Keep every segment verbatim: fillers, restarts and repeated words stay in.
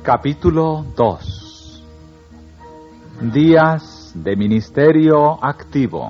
Capítulo dos. Días de ministerio activo.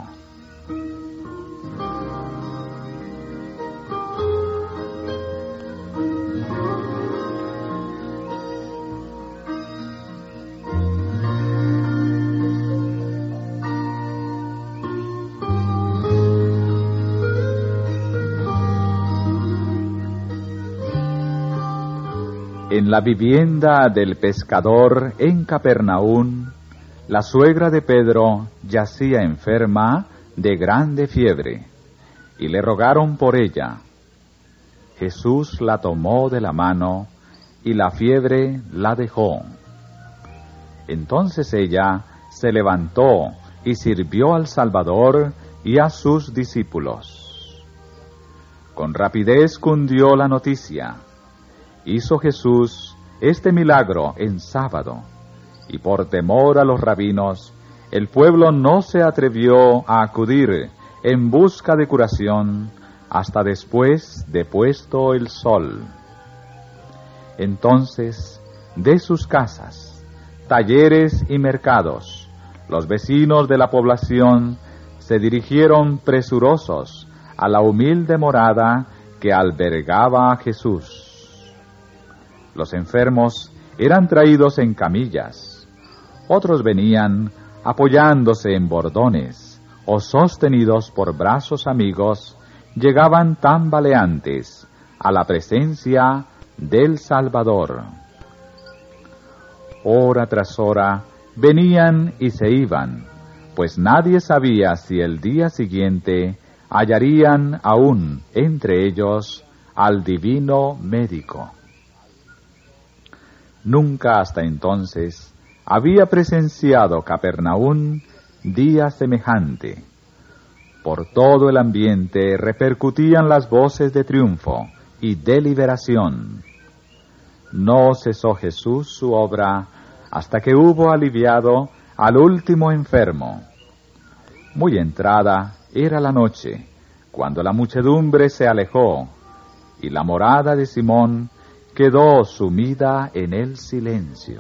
En la vivienda del pescador en Capernaum, la suegra de Pedro yacía enferma de grande fiebre, y le rogaron por ella. Jesús la tomó de la mano, y la fiebre la dejó. Entonces ella se levantó y sirvió al Salvador y a sus discípulos. Con rapidez cundió la noticia. Hizo Jesús este milagro en sábado, y por temor a los rabinos, el pueblo no se atrevió a acudir en busca de curación hasta después de puesto el sol. Entonces, de sus casas, talleres y mercados, los vecinos de la población se dirigieron presurosos a la humilde morada que albergaba a Jesús. Los enfermos eran traídos en camillas, otros venían apoyándose en bordones o sostenidos por brazos amigos, llegaban tambaleantes a la presencia del Salvador. Hora tras hora venían y se iban, pues nadie sabía si el día siguiente hallarían aún entre ellos al divino médico. Nunca hasta entonces había presenciado Capernaum día semejante. Por todo el ambiente repercutían las voces de triunfo y de liberación. No cesó Jesús su obra hasta que hubo aliviado al último enfermo. Muy entrada era la noche, cuando la muchedumbre se alejó, y la morada de Simón quedó sumida en el silencio.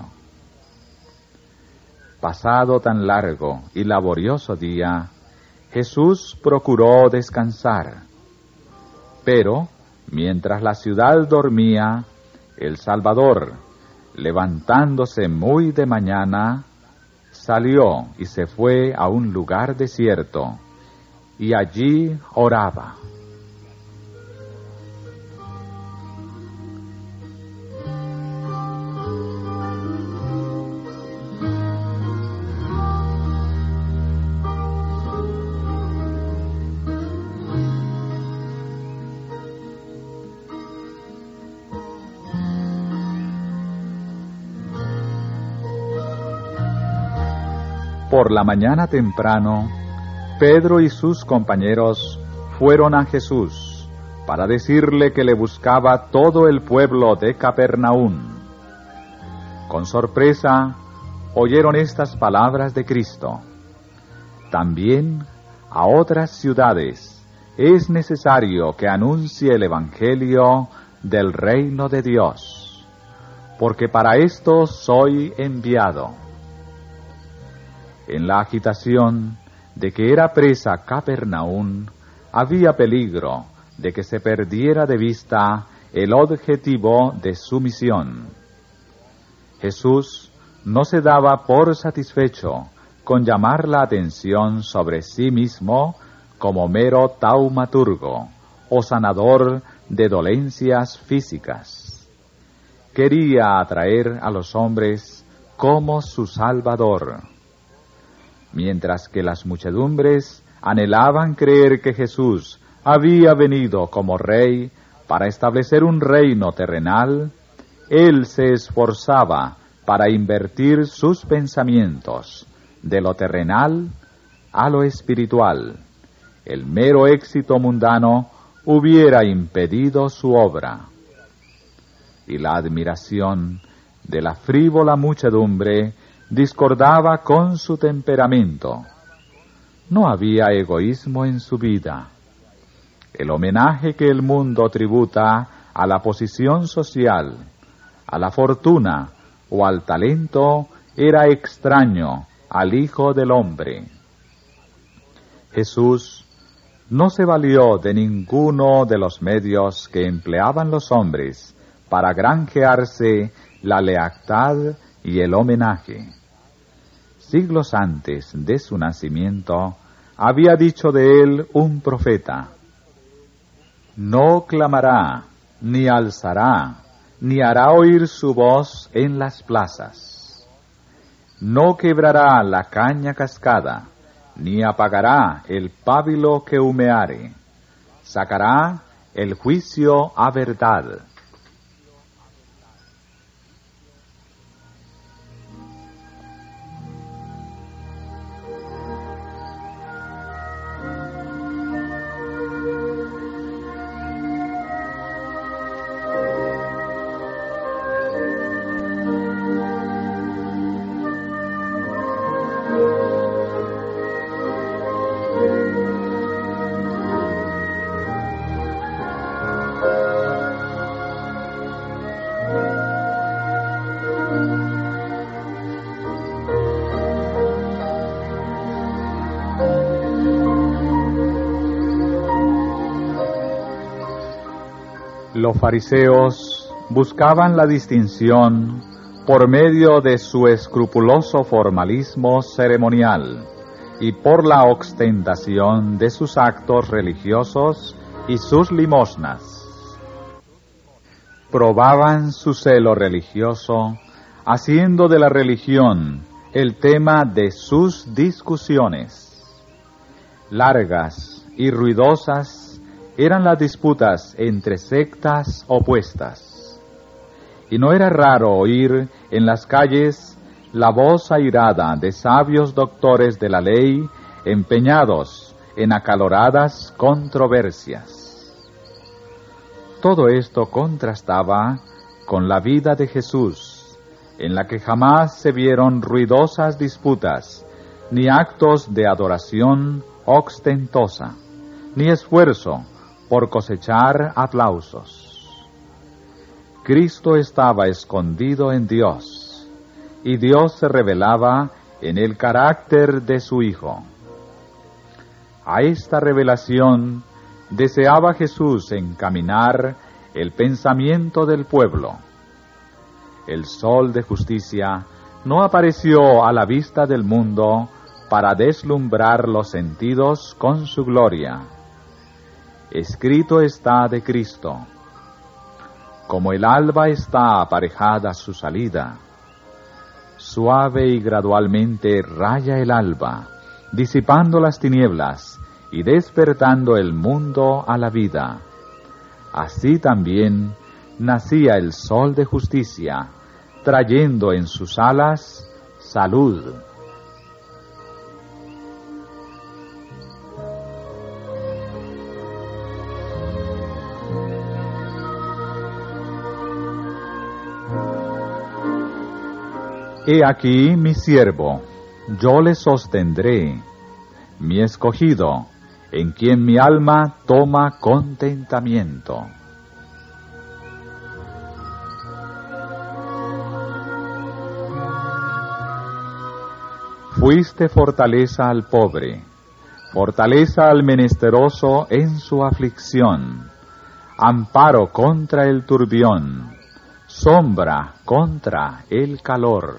Pasado tan largo y laborioso día, Jesús procuró descansar. Pero, mientras la ciudad dormía, el Salvador, levantándose muy de mañana, salió y se fue a un lugar desierto, y allí oraba. Por la mañana temprano, Pedro y sus compañeros fueron a Jesús para decirle que le buscaba todo el pueblo de Capernaum. Con sorpresa, oyeron estas palabras de Cristo: también a otras ciudades es necesario que anuncie el Evangelio del reino de Dios, porque para esto soy enviado. En la agitación de que era presa Capernaum, había peligro de que se perdiera de vista el objetivo de su misión. Jesús no se daba por satisfecho con llamar la atención sobre sí mismo como mero taumaturgo o sanador de dolencias físicas. Quería atraer a los hombres como su Salvador. Mientras que las muchedumbres anhelaban creer que Jesús había venido como rey para establecer un reino terrenal, él se esforzaba para invertir sus pensamientos de lo terrenal a lo espiritual. El mero éxito mundano hubiera impedido su obra. Y la admiración de la frívola muchedumbre discordaba con su temperamento. No había egoísmo en su vida. El homenaje que el mundo tributa a la posición social, a la fortuna o al talento era extraño al Hijo del Hombre. Jesús no se valió de ninguno de los medios que empleaban los hombres para granjearse la lealtad y el homenaje. Siglos antes de su nacimiento, había dicho de él un profeta: no clamará, ni alzará, ni hará oír su voz en las plazas. No quebrará la caña cascada, ni apagará el pábilo que humeare. Sacará el juicio a verdad. Los fariseos buscaban la distinción por medio de su escrupuloso formalismo ceremonial y por la ostentación de sus actos religiosos y sus limosnas. Probaban su celo religioso, haciendo de la religión el tema de sus discusiones. Largas y ruidosas eran las disputas entre sectas opuestas, y no era raro oír en las calles la voz airada de sabios doctores de la ley empeñados en acaloradas controversias. Todo esto contrastaba con la vida de Jesús, en la que jamás se vieron ruidosas disputas, ni actos de adoración ostentosa, ni esfuerzo por cosechar aplausos. Cristo estaba escondido en Dios, y Dios se revelaba en el carácter de su Hijo. A esta revelación deseaba Jesús encaminar el pensamiento del pueblo. El sol de justicia no apareció a la vista del mundo para deslumbrar los sentidos con su gloria. Escrito está de Cristo: como el alba está aparejada su salida, suave y gradualmente raya el alba, disipando las tinieblas y despertando el mundo a la vida. Así también nacía el sol de justicia, trayendo en sus alas salud. He aquí mi siervo, yo le sostendré, mi escogido, en quien mi alma toma contentamiento. Fuiste fortaleza al pobre, fortaleza al menesteroso en su aflicción, amparo contra el turbión, sombra contra el calor.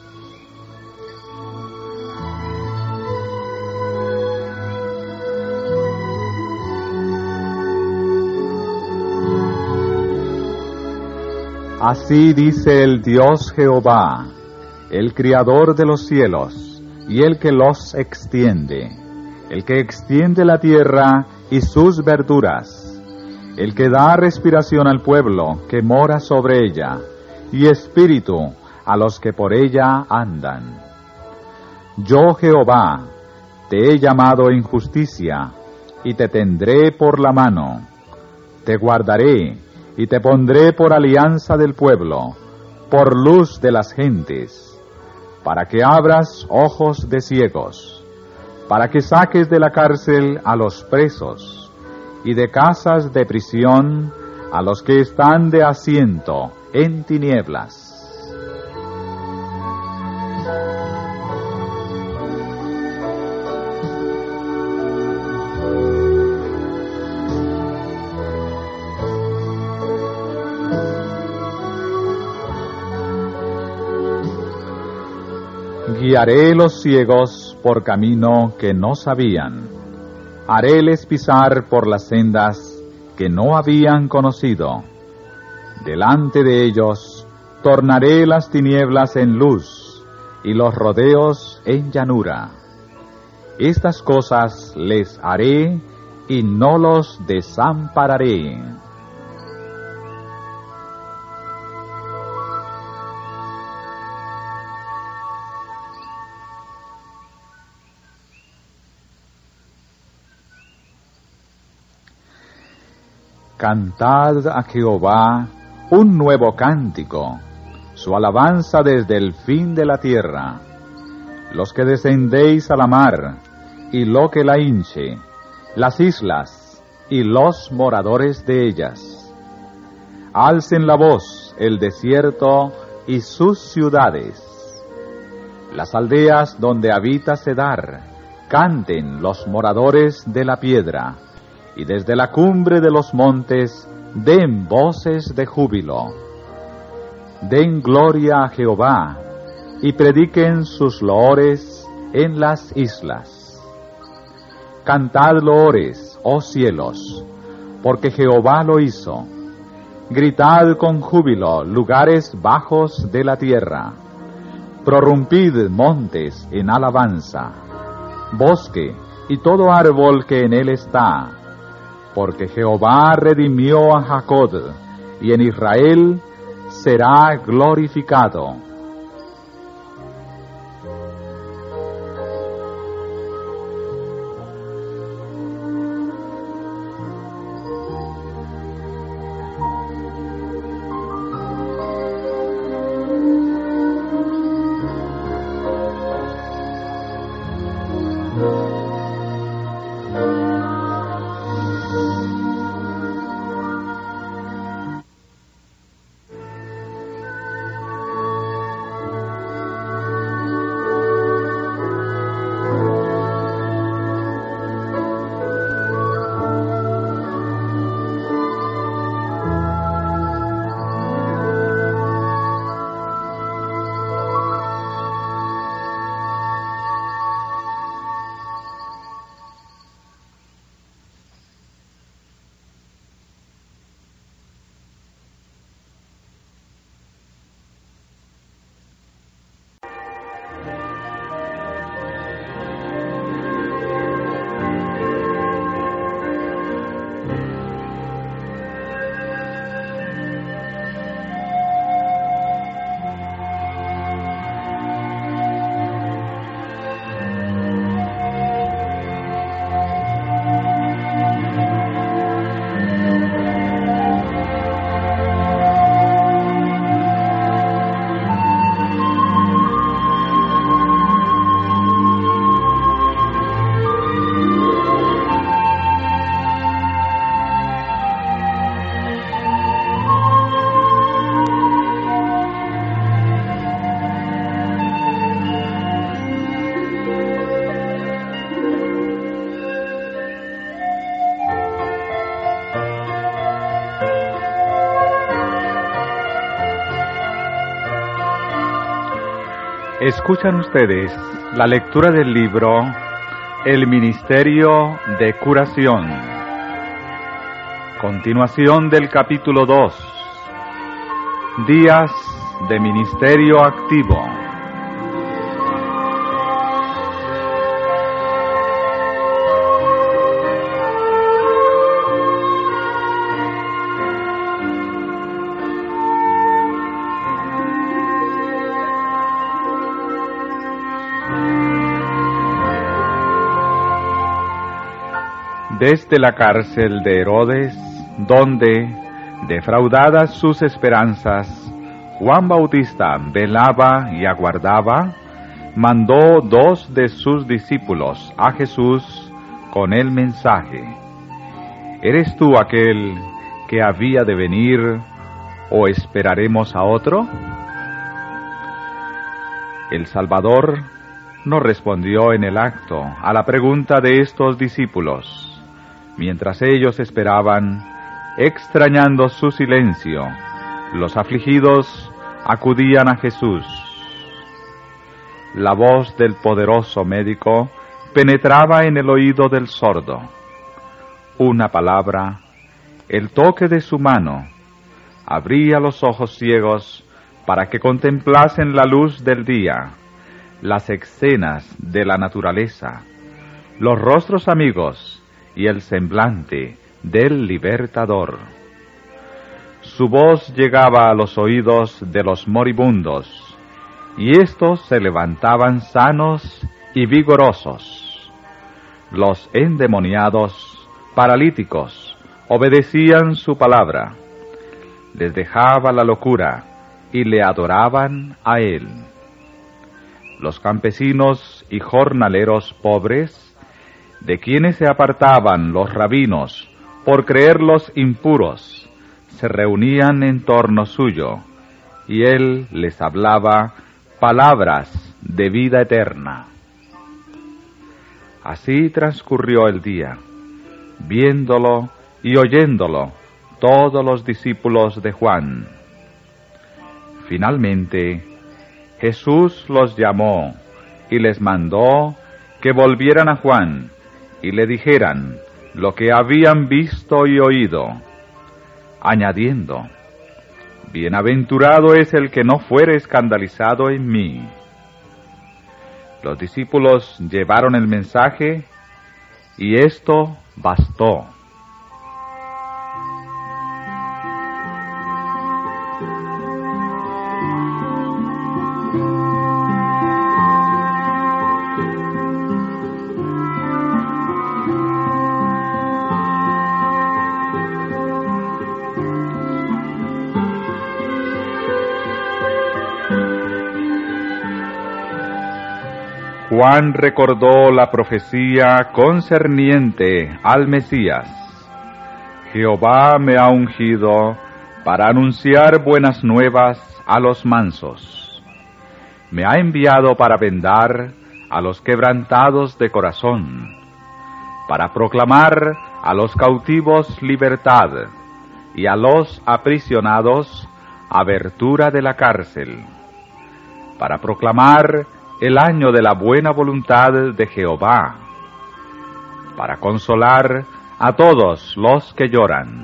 Así dice el Dios Jehová, el Criador de los cielos, y el que los extiende, el que extiende la tierra y sus verduras, el que da respiración al pueblo que mora sobre ella, y espíritu a los que por ella andan. Yo, Jehová, te he llamado en justicia, y te tendré por la mano. Te guardaré, y te pondré por alianza del pueblo, por luz de las gentes, para que abras ojos de ciegos, para que saques de la cárcel a los presos, y de casas de prisión a los que están de asiento en tinieblas. Guiaré los ciegos por camino que no sabían, haréles pisar por las sendas que no habían conocido. Delante de ellos tornaré las tinieblas en luz y los rodeos en llanura. Estas cosas les haré y no los desampararé. Cantad a Jehová un nuevo cántico, su alabanza desde el fin de la tierra. Los que descendéis a la mar, y lo que la hinche, las islas, y los moradores de ellas. Alcen la voz el desierto y sus ciudades. Las aldeas donde habita Cedar, canten los moradores de la piedra, y desde la cumbre de los montes den voces de júbilo. Den gloria a Jehová, y prediquen sus loores en las islas. Cantad loores, oh cielos, porque Jehová lo hizo. Gritad con júbilo, lugares bajos de la tierra. Prorrumpid montes en alabanza, bosque y todo árbol que en él está, porque Jehová redimió a Jacob, y en Israel será glorificado. Escuchan ustedes la lectura del libro El Ministerio de Curación. Continuación del capítulo dos. Días de Ministerio Activo. Desde la cárcel de Herodes, donde, defraudadas sus esperanzas, Juan Bautista velaba y aguardaba, mandó dos de sus discípulos a Jesús con el mensaje: ¿Eres tú aquel que había de venir, o esperaremos a otro? El Salvador no respondió en el acto a la pregunta de estos discípulos. Mientras ellos esperaban, extrañando su silencio, los afligidos acudían a Jesús. La voz del poderoso médico penetraba en el oído del sordo. Una palabra, el toque de su mano, abría los ojos ciegos para que contemplasen la luz del día, las escenas de la naturaleza, los rostros amigos y el semblante del libertador. Su voz llegaba a los oídos de los moribundos, y éstos se levantaban sanos y vigorosos. Los endemoniados, paralíticos, obedecían su palabra. Les dejaba la locura y le adoraban a él. Los campesinos y jornaleros pobres, de quienes se apartaban los rabinos por creerlos impuros, se reunían en torno suyo, y él les hablaba palabras de vida eterna. Así transcurrió el día, viéndolo y oyéndolo todos los discípulos de Juan. Finalmente, Jesús los llamó y les mandó que volvieran a Juan y le dijeran lo que habían visto y oído, añadiendo: Bienaventurado es el que no fuere escandalizado en mí. Los discípulos llevaron el mensaje y esto bastó. Juan recordó la profecía concerniente al Mesías. Jehová me ha ungido para anunciar buenas nuevas a los mansos. Me ha enviado para vendar a los quebrantados de corazón, para proclamar a los cautivos libertad y a los aprisionados abertura de la cárcel, para proclamar el año de la buena voluntad de Jehová, para consolar a todos los que lloran.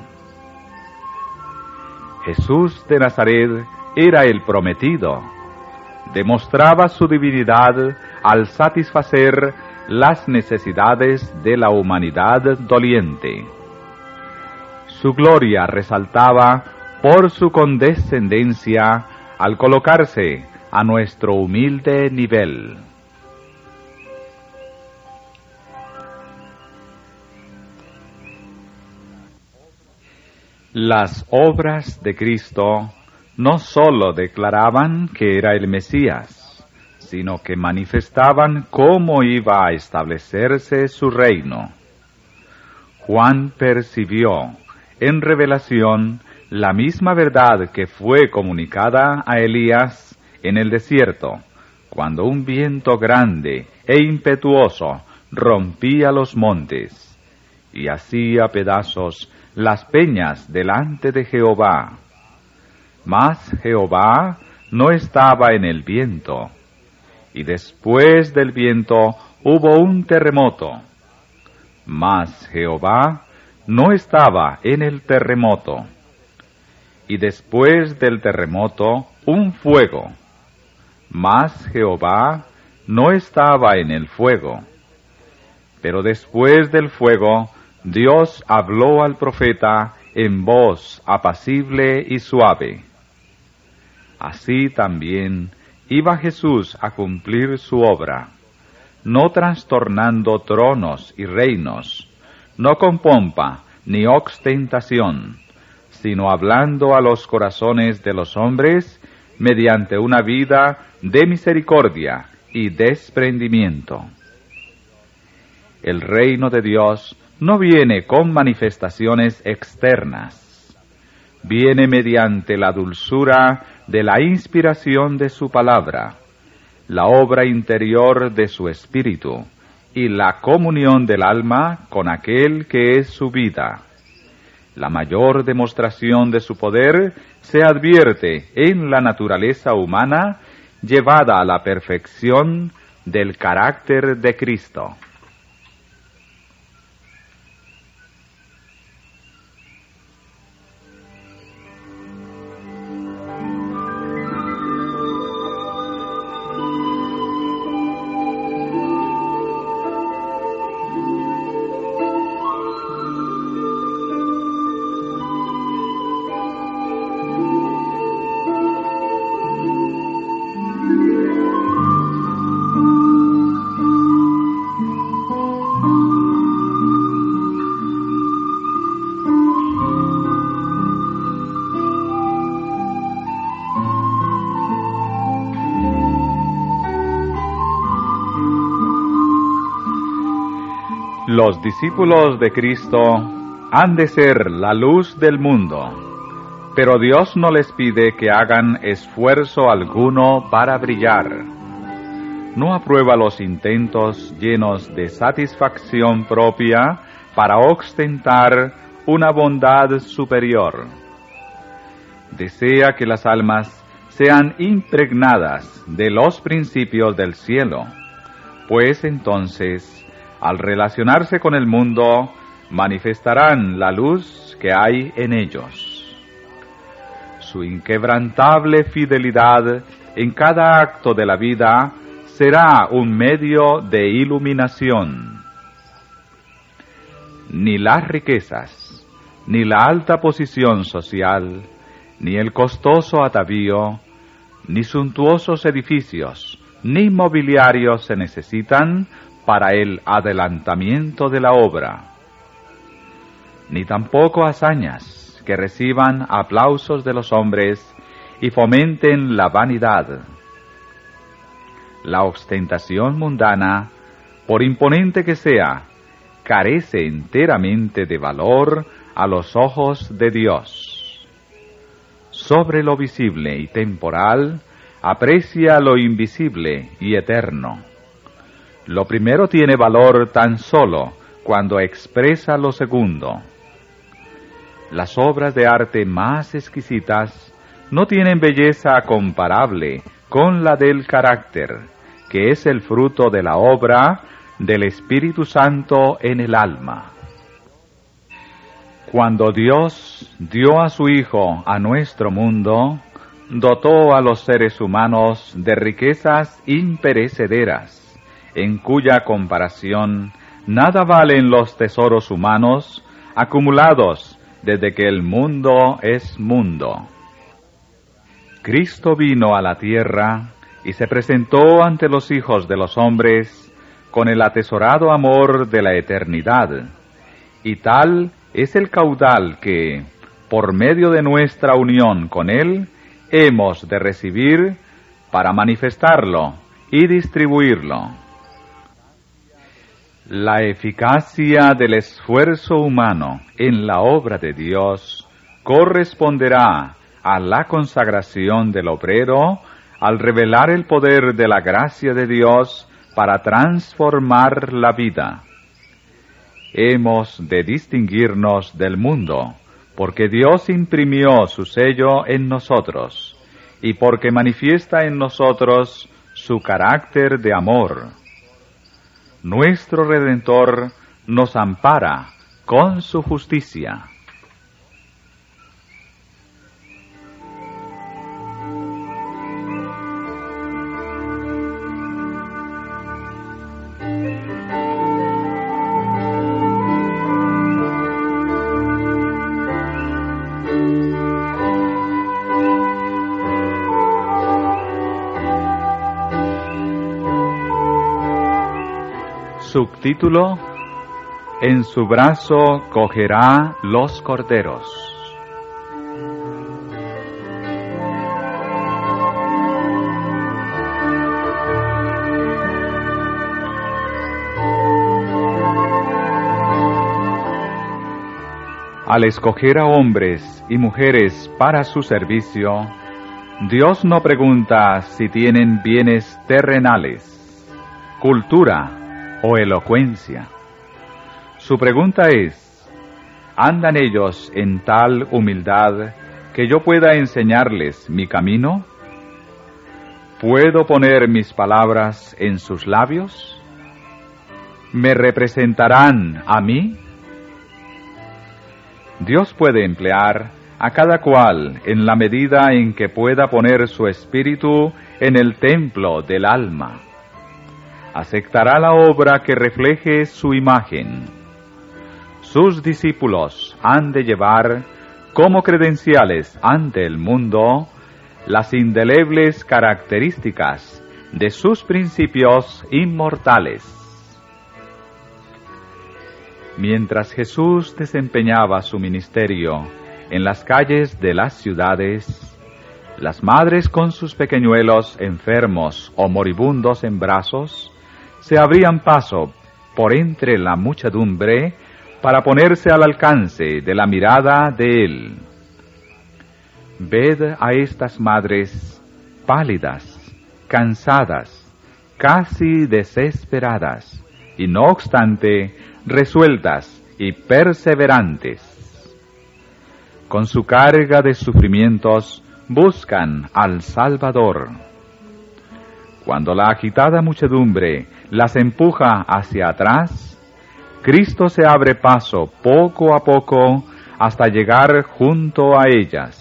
Jesús de Nazaret era el prometido, demostraba su divinidad al satisfacer las necesidades de la humanidad doliente. Su gloria resaltaba por su condescendencia al colocarse a nuestro humilde nivel. Las obras de Cristo no sólo declaraban que era el Mesías, sino que manifestaban cómo iba a establecerse su reino. Juan percibió en revelación la misma verdad que fue comunicada a Elías en el desierto, cuando un viento grande e impetuoso rompía los montes y hacía pedazos las peñas delante de Jehová. Mas Jehová no estaba en el viento, y después del viento hubo un terremoto. Mas Jehová no estaba en el terremoto, y después del terremoto un fuego. Mas Jehová no estaba en el fuego. Pero después del fuego, Dios habló al profeta en voz apacible y suave. Así también iba Jesús a cumplir su obra, no trastornando tronos y reinos, no con pompa ni ostentación, sino hablando a los corazones de los hombres mediante una vida de misericordia y desprendimiento. El reino de Dios no viene con manifestaciones externas, viene mediante la dulzura de la inspiración de su palabra, la obra interior de su espíritu y la comunión del alma con aquel que es su vida. La mayor demostración de su poder se advierte en la naturaleza humana llevada a la perfección del carácter de Cristo. Los discípulos de Cristo han de ser la luz del mundo, pero Dios no les pide que hagan esfuerzo alguno para brillar. No aprueba los intentos llenos de satisfacción propia para ostentar una bondad superior. Desea que las almas sean impregnadas de los principios del cielo, pues entonces, al relacionarse con el mundo, manifestarán la luz que hay en ellos. Su inquebrantable fidelidad en cada acto de la vida será un medio de iluminación. Ni las riquezas, ni la alta posición social, ni el costoso atavío, ni suntuosos edificios, ni mobiliarios se necesitan para el adelantamiento de la obra, ni tampoco hazañas que reciban aplausos de los hombres y fomenten la vanidad. La ostentación mundana, por imponente que sea, carece enteramente de valor a los ojos de Dios. Sobre lo visible y temporal, aprecia lo invisible y eterno. Lo primero tiene valor tan solo cuando expresa lo segundo. Las obras de arte más exquisitas no tienen belleza comparable con la del carácter, que es el fruto de la obra del Espíritu Santo en el alma. Cuando Dios dio a su Hijo a nuestro mundo, dotó a los seres humanos de riquezas imperecederas, en cuya comparación nada valen los tesoros humanos acumulados desde que el mundo es mundo. Cristo vino a la tierra y se presentó ante los hijos de los hombres con el atesorado amor de la eternidad, y tal es el caudal que, por medio de nuestra unión con Él, hemos de recibir para manifestarlo y distribuirlo. La eficacia del esfuerzo humano en la obra de Dios corresponderá a la consagración del obrero al revelar el poder de la gracia de Dios para transformar la vida. Hemos de distinguirnos del mundo, porque Dios imprimió su sello en nosotros, y porque manifiesta en nosotros su carácter de amor. Nuestro Redentor nos ampara con su justicia. Subtítulo: En su brazo cogerá los corderos. Al escoger a hombres y mujeres para su servicio, Dios no pregunta si tienen bienes terrenales, cultura o elocuencia. Su pregunta es: ¿andan ellos en tal humildad que yo pueda enseñarles mi camino? ¿Puedo poner mis palabras en sus labios? ¿Me representarán a mí? Dios puede emplear a cada cual en la medida en que pueda poner su espíritu en el templo del alma. Aceptará la obra que refleje su imagen. Sus discípulos han de llevar como credenciales ante el mundo las indelebles características de sus principios inmortales. Mientras Jesús desempeñaba su ministerio en las calles de las ciudades, las madres con sus pequeñuelos enfermos o moribundos en brazos se abrían paso por entre la muchedumbre para ponerse al alcance de la mirada de él. Ved a estas madres pálidas, cansadas, casi desesperadas, y no obstante, resueltas y perseverantes. Con su carga de sufrimientos buscan al Salvador. Cuando la agitada muchedumbre las empuja hacia atrás, Cristo se abre paso poco a poco hasta llegar junto a ellas.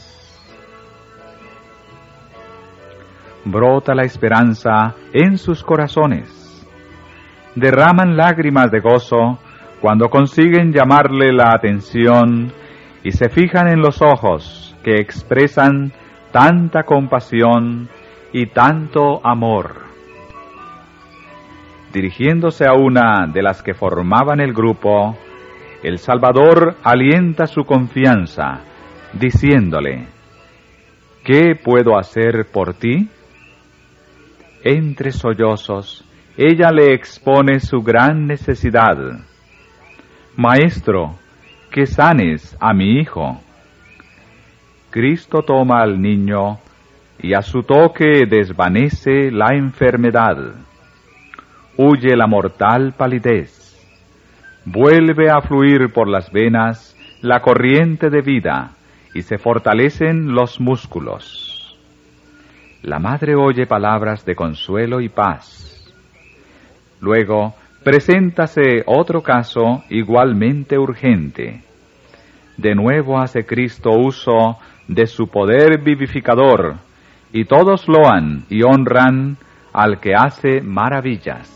Brota la esperanza en sus corazones. Derraman lágrimas de gozo cuando consiguen llamarle la atención y se fijan en los ojos que expresan tanta compasión y tanto amor. Dirigiéndose a una de las que formaban el grupo, el Salvador alienta su confianza, diciéndole: ¿qué puedo hacer por ti? Entre sollozos, ella le expone su gran necesidad. Maestro, que sanes a mi hijo. Cristo toma al niño y a su toque desvanece la enfermedad. Huye la mortal palidez. Vuelve a fluir por las venas la corriente de vida y se fortalecen los músculos. La madre oye palabras de consuelo y paz. Luego, preséntase otro caso igualmente urgente. De nuevo hace Cristo uso de su poder vivificador, y todos loan y honran al que hace maravillas.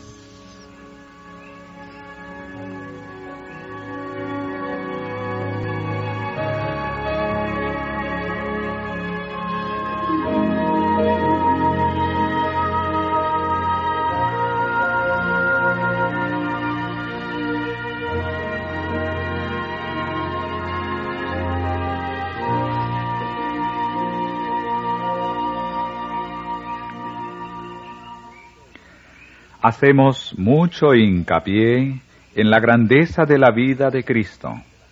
Hacemos mucho hincapié en la grandeza de la vida de Cristo.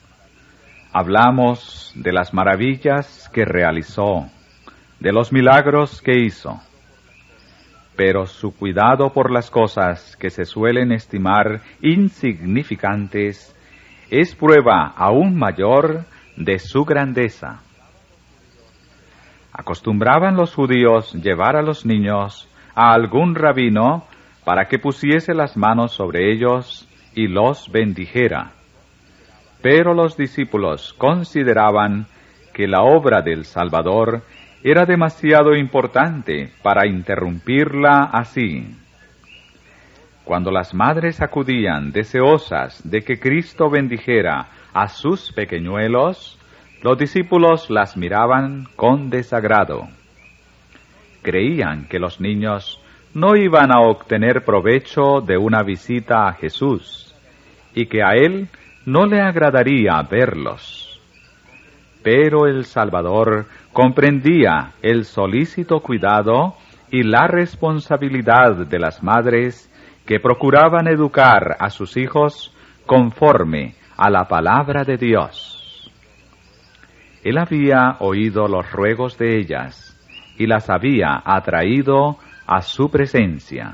Hablamos de las maravillas que realizó, de los milagros que hizo. Pero su cuidado por las cosas que se suelen estimar insignificantes es prueba aún mayor de su grandeza. Acostumbraban los judíos llevar a los niños a algún rabino para que pusiese las manos sobre ellos y los bendijera. Pero los discípulos consideraban que la obra del Salvador era demasiado importante para interrumpirla así. Cuando las madres acudían deseosas de que Cristo bendijera a sus pequeñuelos, los discípulos las miraban con desagrado. Creían que los niños no iban a obtener provecho de una visita a Jesús, y que a él no le agradaría verlos. Pero el Salvador comprendía el solícito cuidado y la responsabilidad de las madres que procuraban educar a sus hijos conforme a la palabra de Dios. Él había oído los ruegos de ellas y las había atraído a su presencia.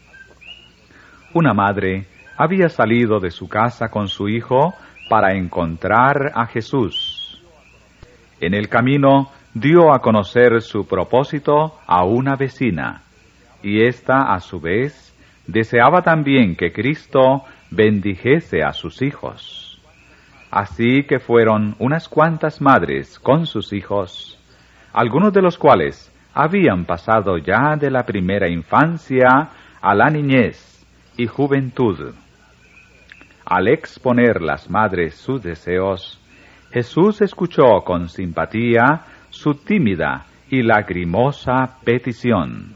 Una madre había salido de su casa con su hijo para encontrar a Jesús. En el camino dio a conocer su propósito a una vecina. y ésta, a su vez, deseaba también que Cristo bendijese a sus hijos. Así que fueron unas cuantas madres con sus hijos, algunos de los cuales habían pasado ya de la primera infancia a la niñez y juventud. Al exponer las madres sus deseos, Jesús escuchó con simpatía su tímida y lagrimosa petición,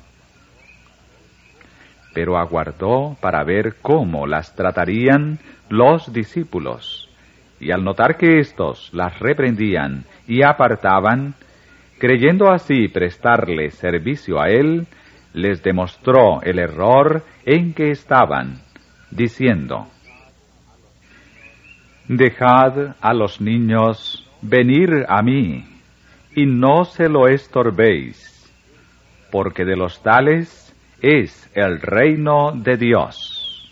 pero aguardó para ver cómo las tratarían los discípulos, y al notar que éstos las reprendían y apartaban, creyendo así prestarle servicio a él, les demostró el error en que estaban, diciendo: «Dejad a los niños venir a mí, y no se lo estorbéis, porque de los tales es el reino de Dios».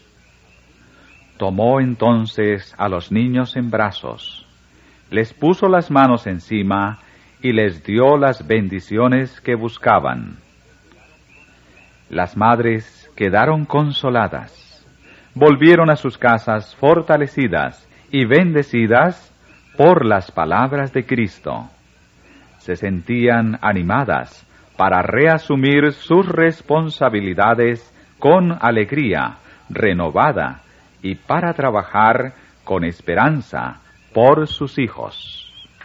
Tomó entonces a los niños en brazos, les puso las manos encima y les dio las bendiciones que buscaban. Las madres quedaron consoladas, volvieron a sus casas fortalecidas y bendecidas por las palabras de Cristo. Se sentían animadas para reasumir sus responsabilidades con alegría renovada y para trabajar con esperanza por sus hijos.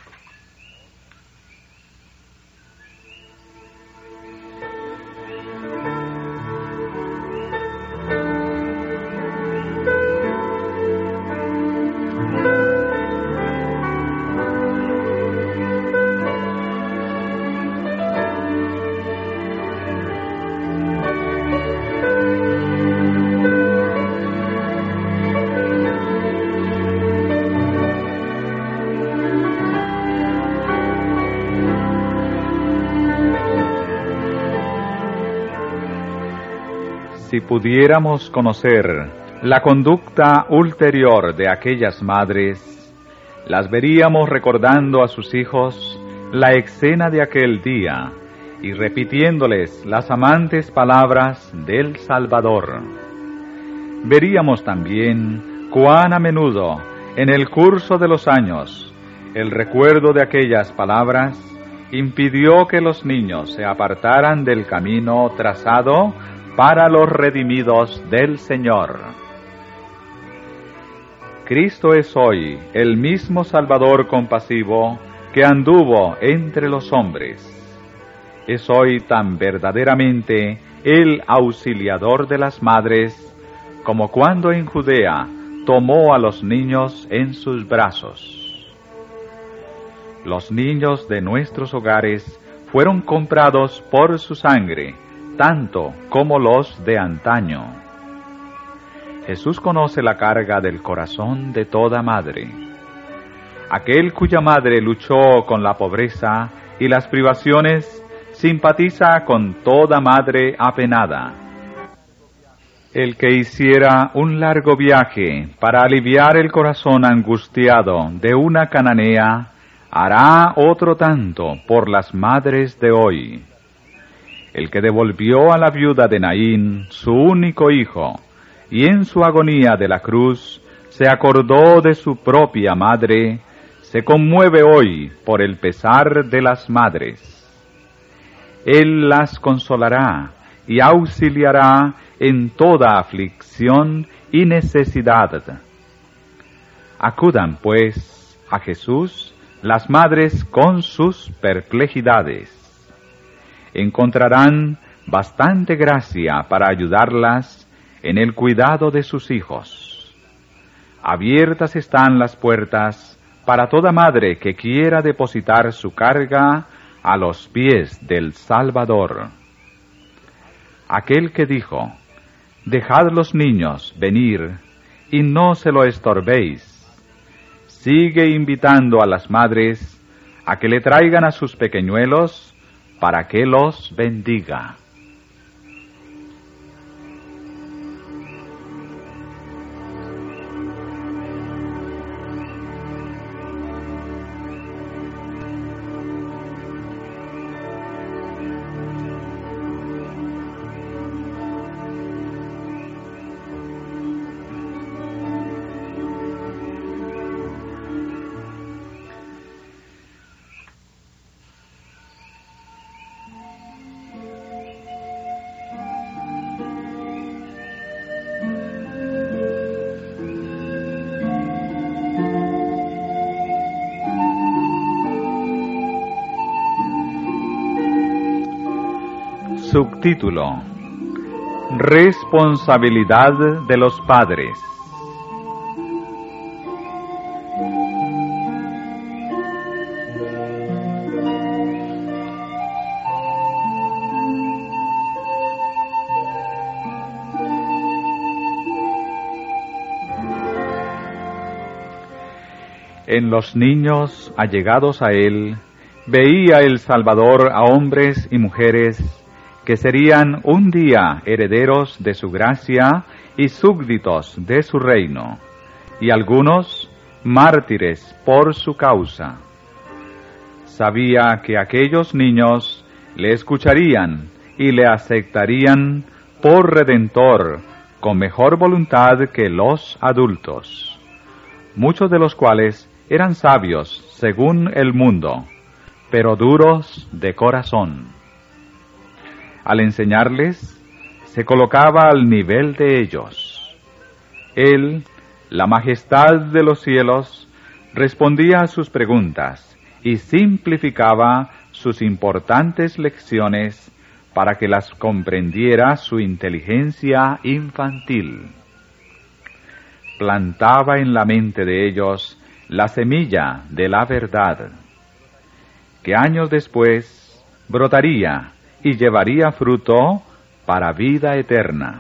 Si pudiéramos conocer la conducta ulterior de aquellas madres, las veríamos recordando a sus hijos la escena de aquel día y repitiéndoles las amantes palabras del Salvador. Veríamos también cuán a menudo, en el curso de los años, el recuerdo de aquellas palabras impidió que los niños se apartaran del camino trazado para los redimidos del Señor. Cristo es hoy el mismo Salvador compasivo que anduvo entre los hombres. Es hoy tan verdaderamente el auxiliador de las madres como cuando en Judea tomó a los niños en sus brazos. Los niños de nuestros hogares fueron comprados por su sangre, tanto como los de antaño. Jesús conoce la carga del corazón de toda madre. Aquel cuya madre luchó con la pobreza y las privaciones simpatiza con toda madre apenada. El que hiciera un largo viaje para aliviar el corazón angustiado de una cananea, hará otro tanto por las madres de hoy. El que devolvió a la viuda de Naín su único hijo, y en su agonía de la cruz se acordó de su propia madre, se conmueve hoy por el pesar de las madres. Él las consolará y auxiliará en toda aflicción y necesidad. Acudan, pues, a Jesús las madres con sus perplejidades. Encontrarán bastante gracia para ayudarlas en el cuidado de sus hijos. Abiertas están las puertas para toda madre que quiera depositar su carga a los pies del Salvador. Aquel que dijo: «Dejad los niños venir y no se lo estorbéis», sigue invitando a las madres a que le traigan a sus pequeñuelos para que los bendiga. Subtítulo: Responsabilidad de los padres. En los niños allegados a él, veía el Salvador a hombres y mujeres que serían un día herederos de su gracia y súbditos de su reino, y algunos mártires por su causa. Sabía que aquellos niños le escucharían y le aceptarían por redentor con mejor voluntad que los adultos, muchos de los cuales eran sabios según el mundo, pero duros de corazón. Al enseñarles, se colocaba al nivel de ellos. Él, la majestad de los cielos, respondía a sus preguntas y simplificaba sus importantes lecciones para que las comprendiera su inteligencia infantil. Plantaba en la mente de ellos la semilla de la verdad, que años después brotaría y llevaría fruto para vida eterna.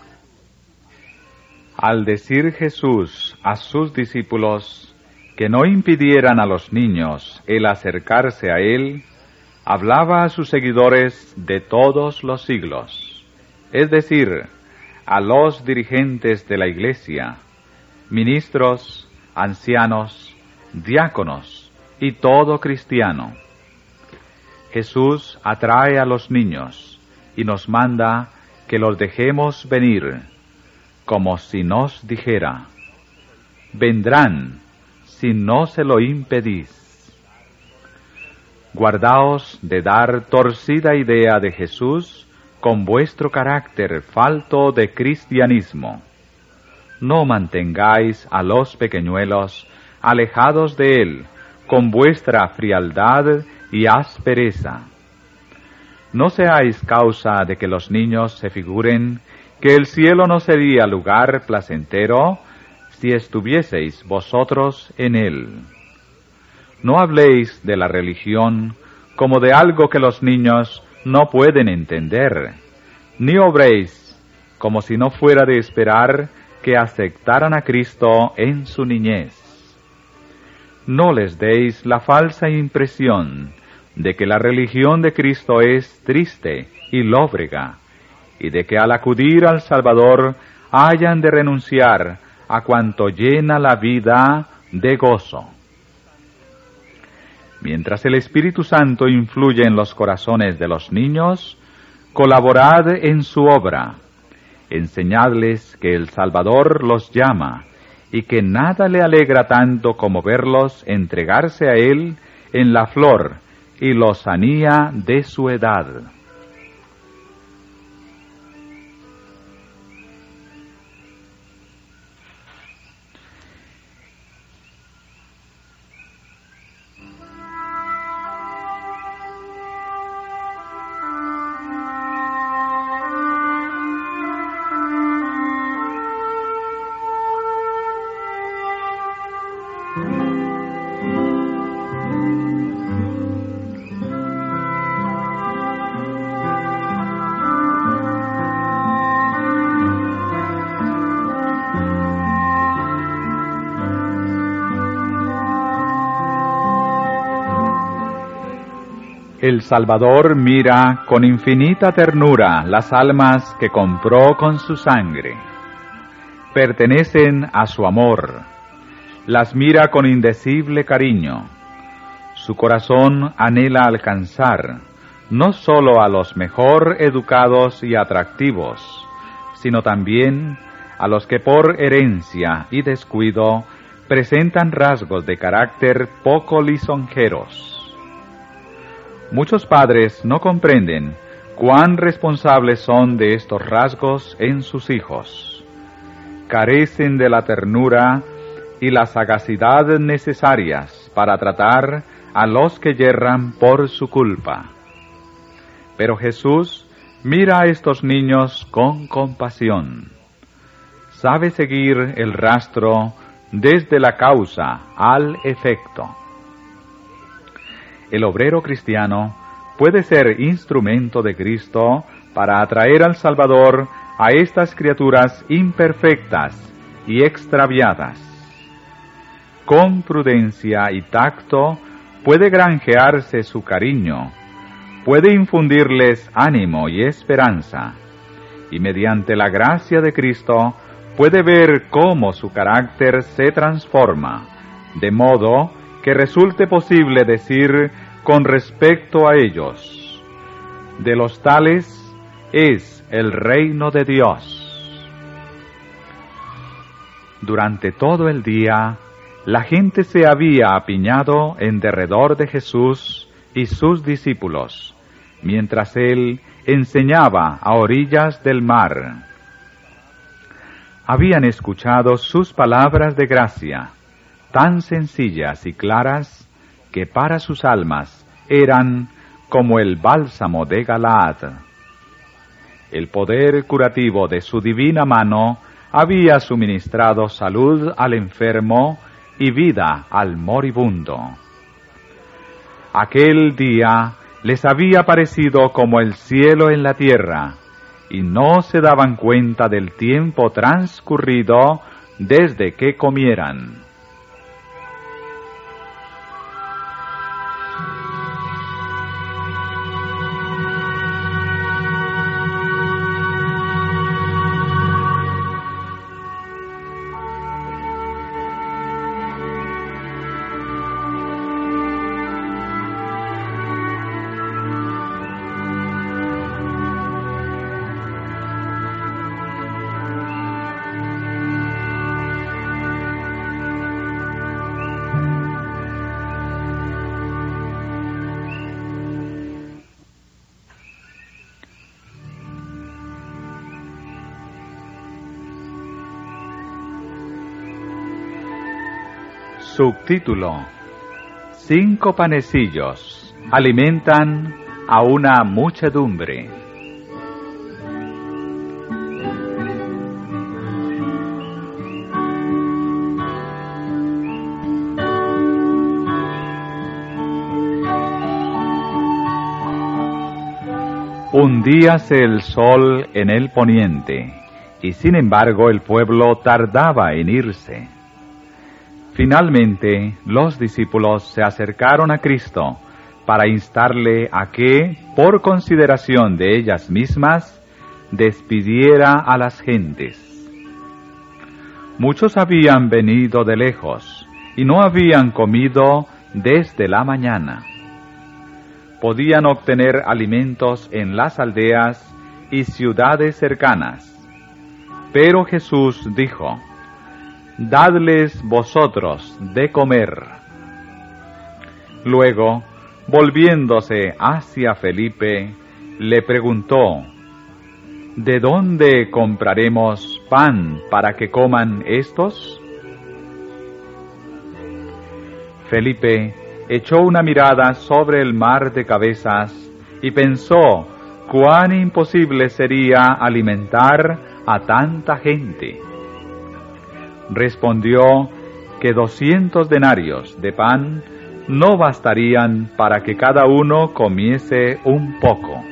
Al decir Jesús a sus discípulos que no impidieran a los niños el acercarse a Él, hablaba a sus seguidores de todos los siglos, es decir, a los dirigentes de la Iglesia, ministros, ancianos, diáconos y todo cristiano. Jesús atrae a los niños y nos manda que los dejemos venir, como si nos dijera: vendrán si no se lo impedís. Guardaos de dar torcida idea de Jesús con vuestro carácter falto de cristianismo. No mantengáis a los pequeñuelos alejados de Él con vuestra frialdad y aspereza. No seáis causa de que los niños se figuren que el cielo no sería lugar placentero si estuvieseis vosotros en él. No habléis de la religión como de algo que los niños no pueden entender, ni obréis como si no fuera de esperar que aceptaran a Cristo en su niñez. No les deis la falsa impresión de que la religión de Cristo es triste y lóbrega, y de que al acudir al Salvador hayan de renunciar a cuanto llena la vida de gozo. Mientras el Espíritu Santo influye en los corazones de los niños, colaborad en su obra. Enseñadles que el Salvador los llama y que nada le alegra tanto como verlos entregarse a Él en la flor y lozanía de su edad. El Salvador mira con infinita ternura las almas que compró con su sangre. Pertenecen a su amor. Las mira con indecible cariño. Su corazón anhela alcanzar no sólo a los mejor educados y atractivos, sino también a los que por herencia y descuido presentan rasgos de carácter poco lisonjeros. Muchos padres no comprenden cuán responsables son de estos rasgos en sus hijos. Carecen de la ternura y la sagacidad necesarias para tratar a los que yerran por su culpa. Pero Jesús Mira a estos niños con compasión. Sabe seguir el rastro desde la causa al efecto. El obrero cristiano puede ser instrumento de Cristo para atraer al Salvador a estas criaturas imperfectas y extraviadas. Con prudencia y tacto puede granjearse su cariño, puede infundirles ánimo y esperanza, y mediante la gracia de Cristo puede ver cómo su carácter se transforma, de modo que resulte posible decir con respecto a ellos: de los tales es el reino de Dios. Durante todo el día, la gente se había apiñado en derredor de Jesús y sus discípulos, mientras él enseñaba a orillas del mar. Habían escuchado sus palabras de gracia, tan sencillas y claras que para sus almas eran como el bálsamo de Galaad. El poder curativo de su divina mano había suministrado salud al enfermo y vida al moribundo. Aquel día les había parecido como el cielo en la tierra, y no se daban cuenta del tiempo transcurrido desde que comieran. Subtítulo: Cinco panecillos alimentan a una muchedumbre. Hundíase el sol en el poniente, y sin embargo el pueblo tardaba en irse. Finalmente, los discípulos se acercaron a Cristo para instarle a que, por consideración de ellas mismas, despidiera a las gentes. Muchos habían venido de lejos y no habían comido desde la mañana. Podían obtener alimentos en las aldeas y ciudades cercanas, pero Jesús dijo: «Dadles vosotros de comer». Luego, volviéndose hacia Felipe, le preguntó: «¿De dónde compraremos pan para que coman estos?». Felipe echó una mirada sobre el mar de cabezas y pensó cuán imposible sería alimentar a tanta gente. Respondió que doscientos denarios de pan no bastarían para que cada uno comiese un poco.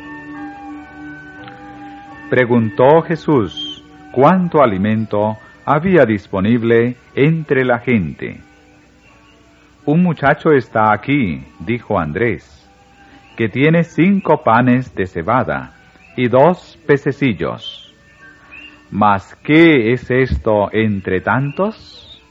Preguntó Jesús cuánto alimento había disponible entre la gente. «Un muchacho está aquí», dijo Andrés, «que tiene cinco panes de cebada y dos pececillos. ¿Mas qué es esto entre tantos?».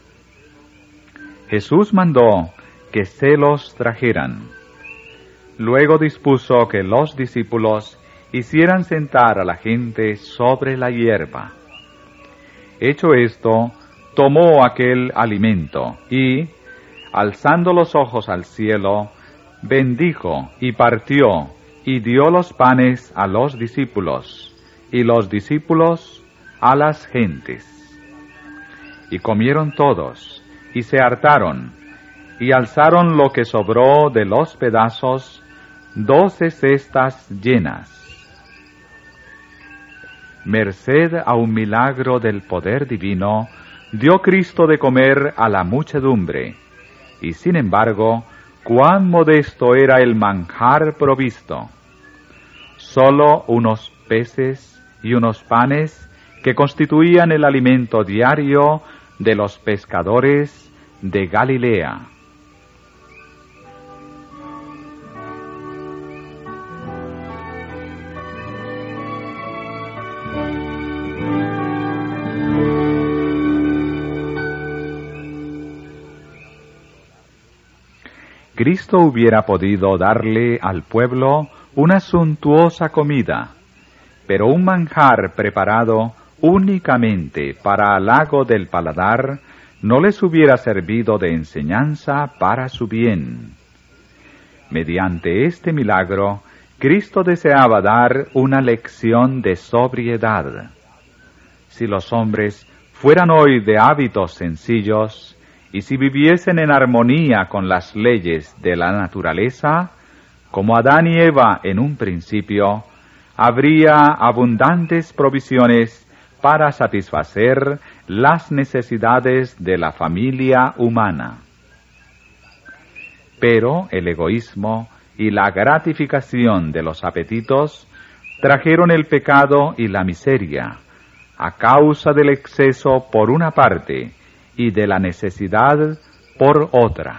Jesús mandó que se los trajeran. Luego dispuso que los discípulos hicieran sentar a la gente sobre la hierba. Hecho esto, tomó aquel alimento y, alzando los ojos al cielo, bendijo y partió y dio los panes a los discípulos, y los discípulos a las gentes. Y comieron todos, y se hartaron, y alzaron lo que sobró de los pedazos, doce cestas llenas. merced a un milagro del poder divino, dio Cristo de comer a la muchedumbre, y sin embargo, cuán modesto era el manjar provisto. Solo unos peces y unos panes que constituían el alimento diario de los pescadores de Galilea. Cristo hubiera podido darle al pueblo una suntuosa comida, pero un manjar preparado únicamente para halago del paladar no les hubiera servido de enseñanza para su bien. Mediante este milagro, Cristo deseaba dar una lección de sobriedad. Si los hombres fueran hoy de hábitos sencillos, y si viviesen en armonía con las leyes de la naturaleza, como Adán y Eva en un principio, habría abundantes provisiones para satisfacer las necesidades de la familia humana. Pero el egoísmo y la gratificación de los apetitos trajeron el pecado y la miseria, a causa del exceso por una parte y de la necesidad por otra.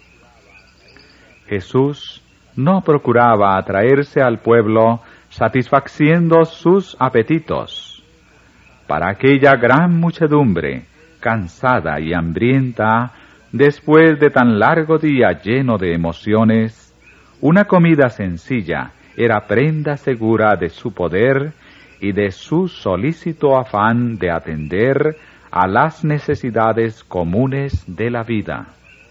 Jesús no procuraba atraerse al pueblo satisfaciendo sus apetitos. Para aquella gran muchedumbre, cansada y hambrienta, después de tan largo día lleno de emociones, una comida sencilla era prenda segura de su poder y de su solícito afán de atender a las necesidades comunes de la vida.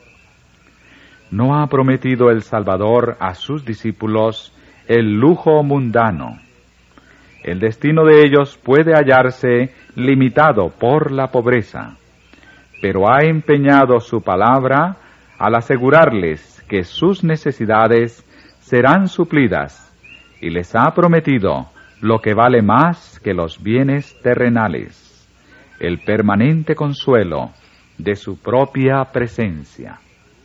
No ha prometido el Salvador a sus discípulos el lujo mundano. El destino de ellos puede hallarse limitado por la pobreza, pero ha empeñado su palabra al asegurarles que sus necesidades serán suplidas y les ha prometido lo que vale más que los bienes terrenales: el permanente consuelo de su propia presencia.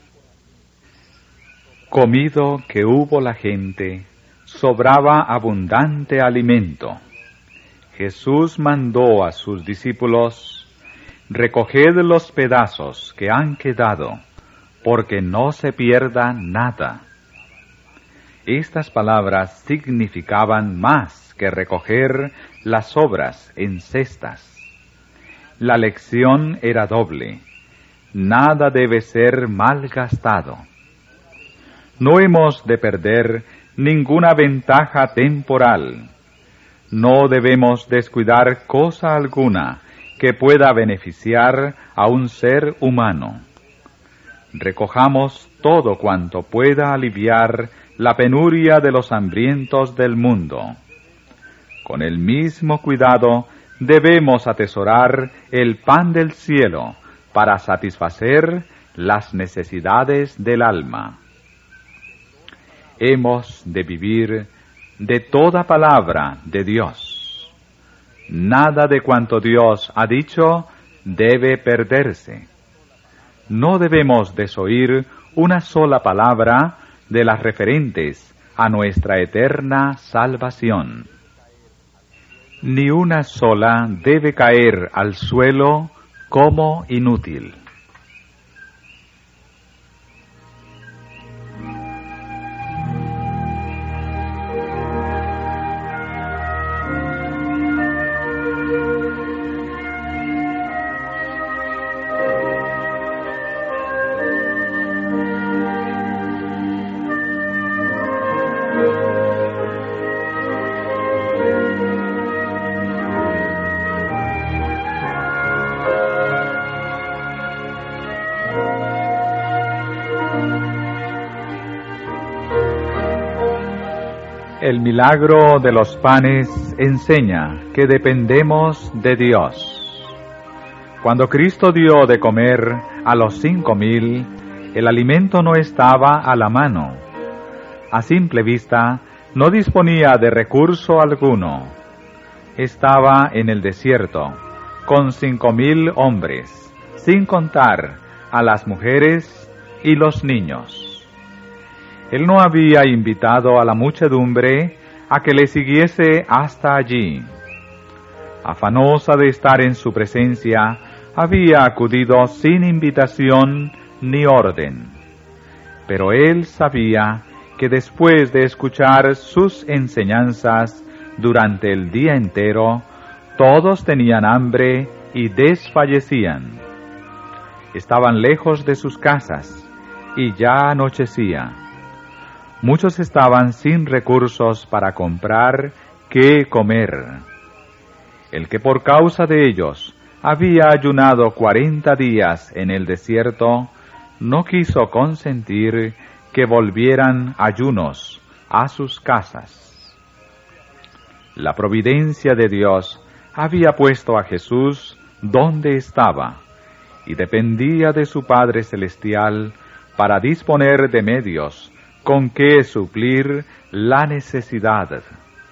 Comido que hubo la gente, sobraba abundante alimento. Jesús mandó a sus discípulos: recoged los pedazos que han quedado, porque no se pierda nada. Estas palabras significaban más que recoger las sobras en cestas. La lección era doble: nada debe ser malgastado. No hemos de perder ninguna ventaja temporal. No debemos descuidar cosa alguna que pueda beneficiar a un ser humano. Recojamos todo cuanto pueda aliviar la penuria de los hambrientos del mundo. Con el mismo cuidado debemos atesorar el pan del cielo para satisfacer las necesidades del alma. Hemos de vivir de toda palabra de Dios. Nada de cuanto Dios ha dicho debe perderse. No debemos desoír una sola palabra de las referentes a nuestra eterna salvación. Ni una sola debe caer al suelo como inútil. El milagro de los panes enseña que dependemos de Dios. Cuando Cristo dio de comer a los cinco mil, el alimento no estaba a la mano. A simple vista, no disponía de recurso alguno. estaba en el desierto, con cinco mil hombres, sin contar a las mujeres y los niños. Él no había invitado a la muchedumbre a que le siguiese hasta allí. Afanosa de estar en su presencia, había acudido sin invitación ni orden. Pero él sabía que después de escuchar sus enseñanzas durante el día entero, todos tenían hambre y desfallecían. Estaban lejos de sus casas y ya anochecía. Muchos estaban sin recursos para comprar qué comer. El que por causa de ellos había ayunado cuarenta días en el desierto, no quiso consentir que volvieran ayunos a sus casas. La providencia de Dios había puesto a Jesús donde estaba, y dependía de su Padre Celestial para disponer de medios con que suplir la necesidad.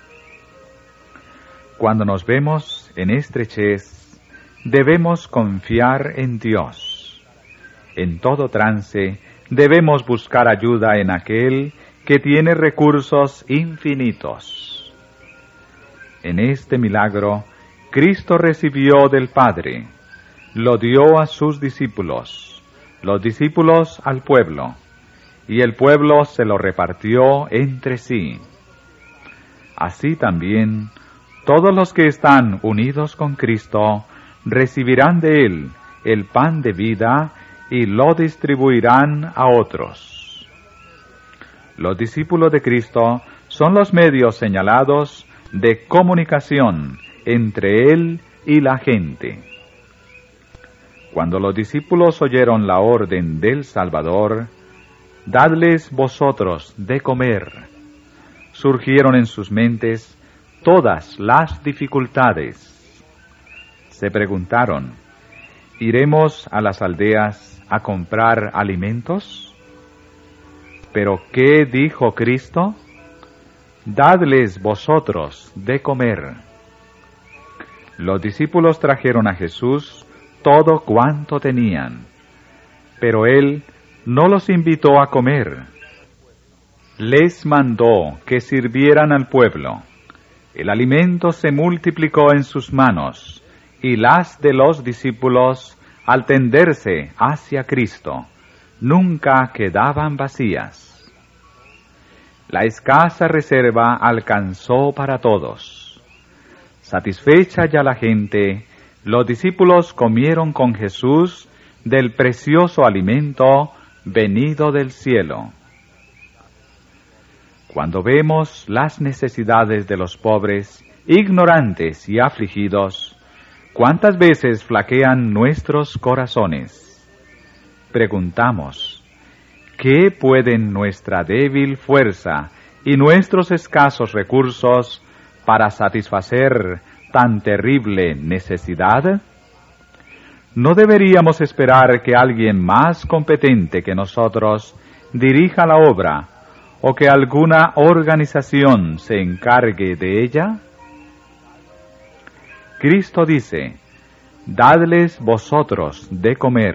Cuando nos vemos en estrechez, debemos confiar en Dios. En todo trance, debemos buscar ayuda en aquel que tiene recursos infinitos. En este milagro, Cristo recibió del Padre, lo dio a sus discípulos, los discípulos al pueblo, y el pueblo se lo repartió entre sí. Así también, todos los que están unidos con Cristo recibirán de Él el pan de vida y lo distribuirán a otros. Los discípulos de Cristo son los medios señalados de comunicación entre Él y la gente. Cuando los discípulos oyeron la orden del Salvador, «Dadles vosotros de comer», surgieron en sus mentes todas las dificultades. Se preguntaron, ¿iremos a las aldeas a comprar alimentos? ¿Pero qué dijo Cristo? «Dadles vosotros de comer». Los discípulos trajeron a Jesús todo cuanto tenían, pero Él no los invitó a comer. Les mandó que sirvieran al pueblo. El alimento se multiplicó en sus manos, y las de los discípulos, al tenderse hacia Cristo, nunca quedaban vacías. La escasa reserva alcanzó para todos. Satisfecha ya la gente, los discípulos comieron con Jesús del precioso alimento venido del cielo. Cuando vemos las necesidades de los pobres, ignorantes y afligidos, ¿cuántas veces flaquean nuestros corazones? Preguntamos, ¿qué pueden nuestra débil fuerza y nuestros escasos recursos para satisfacer tan terrible necesidad? ¿No deberíamos esperar que alguien más competente que nosotros dirija la obra o que alguna organización se encargue de ella? Cristo dice, «Dadles vosotros de comer».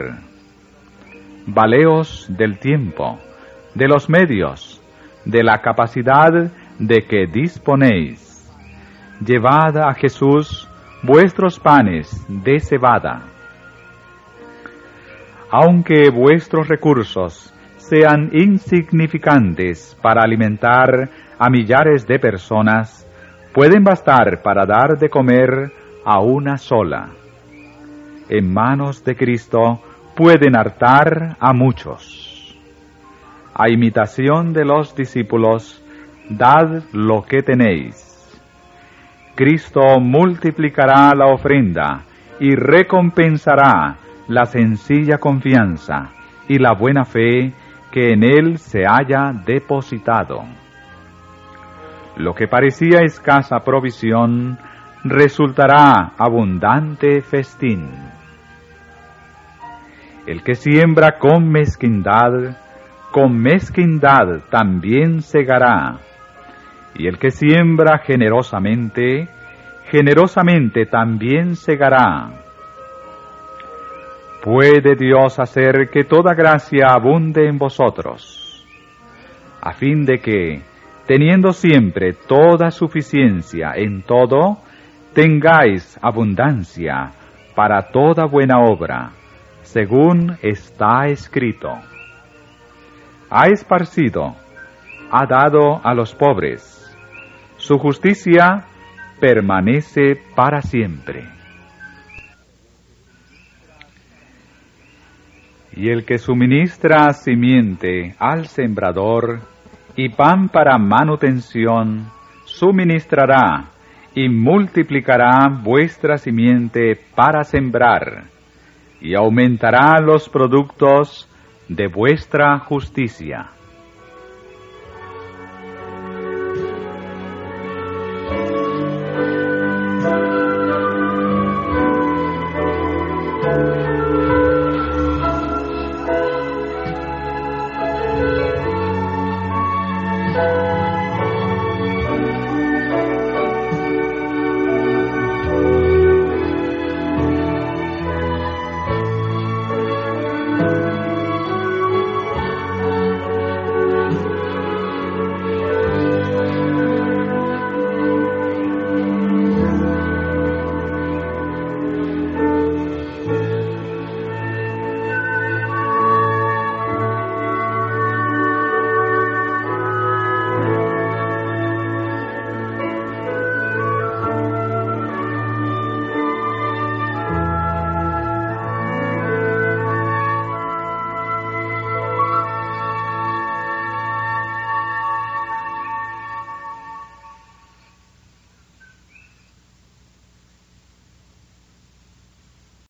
Valeos del tiempo, de los medios, de la capacidad de que disponéis. Llevad a Jesús vuestros panes de cebada. Aunque vuestros recursos sean insignificantes para alimentar a millares de personas, pueden bastar para dar de comer a una sola. En manos de Cristo pueden hartar a muchos. A imitación de los discípulos, dad lo que tenéis. Cristo multiplicará la ofrenda y recompensará la sencilla confianza y la buena fe que en Él se haya depositado. Lo que parecía escasa provisión resultará abundante festín. El que siembra con mezquindad, con mezquindad también segará, y el que siembra generosamente, generosamente también segará. Puede Dios hacer que toda gracia abunde en vosotros, a fin de que, teniendo siempre toda suficiencia en todo, tengáis abundancia para toda buena obra, según está escrito. Ha esparcido, ha dado a los pobres, su justicia permanece para siempre. Y el que suministra simiente al sembrador y pan para manutención, suministrará y multiplicará vuestra simiente para sembrar, y aumentará los productos de vuestra justicia.